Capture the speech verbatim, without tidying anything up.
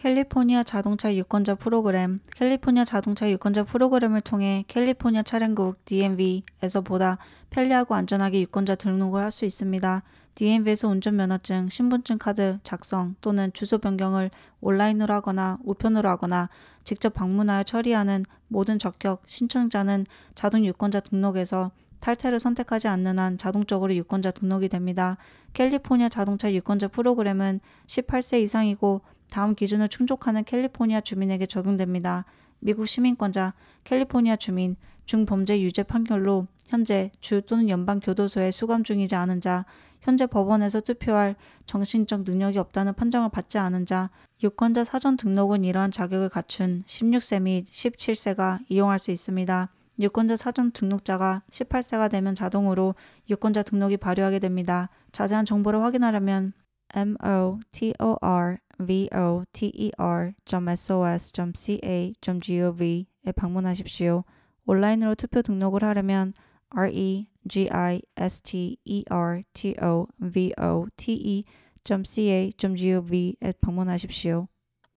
캘리포니아 자동차 유권자 프로그램 캘리포니아 자동차 유권자 프로그램을 통해 캘리포니아 차량국 디엠비에서 보다 편리하고 안전하게 유권자 등록을 할 수 있습니다. 디엠비에서 운전면허증, 신분증 카드 작성 또는 주소 변경을 온라인으로 하거나 우편으로 하거나 직접 방문하여 처리하는 모든 적격 신청자는 자동 유권자 등록에서 탈퇴를 선택하지 않는 한 자동적으로 유권자 등록이 됩니다. 캘리포니아 자동차 유권자 프로그램은 십팔 세 이상이고 다음 기준을 충족하는 캘리포니아 주민에게 적용됩니다. 미국 시민권자, 캘리포니아 주민, 중범죄 유죄 판결로 현재 주 또는 연방 교도소에 수감 중이지 않은 자, 현재 법원에서 투표할 정신적 능력이 없다는 판정을 받지 않은 자, 유권자 사전 등록은 이러한 자격을 갖춘 십육 세 및 십칠 세가 이용할 수 있습니다. 유권자 사전 등록자가 십팔 세가 되면 자동으로 유권자 등록이 발효하게 됩니다. 자세한 정보를 확인하려면 motorvoter.sos.ca.gov 에 방문하십시오. 온라인으로 투표 등록을 하려면 registervoter.ca.gov 에 방문하십시오.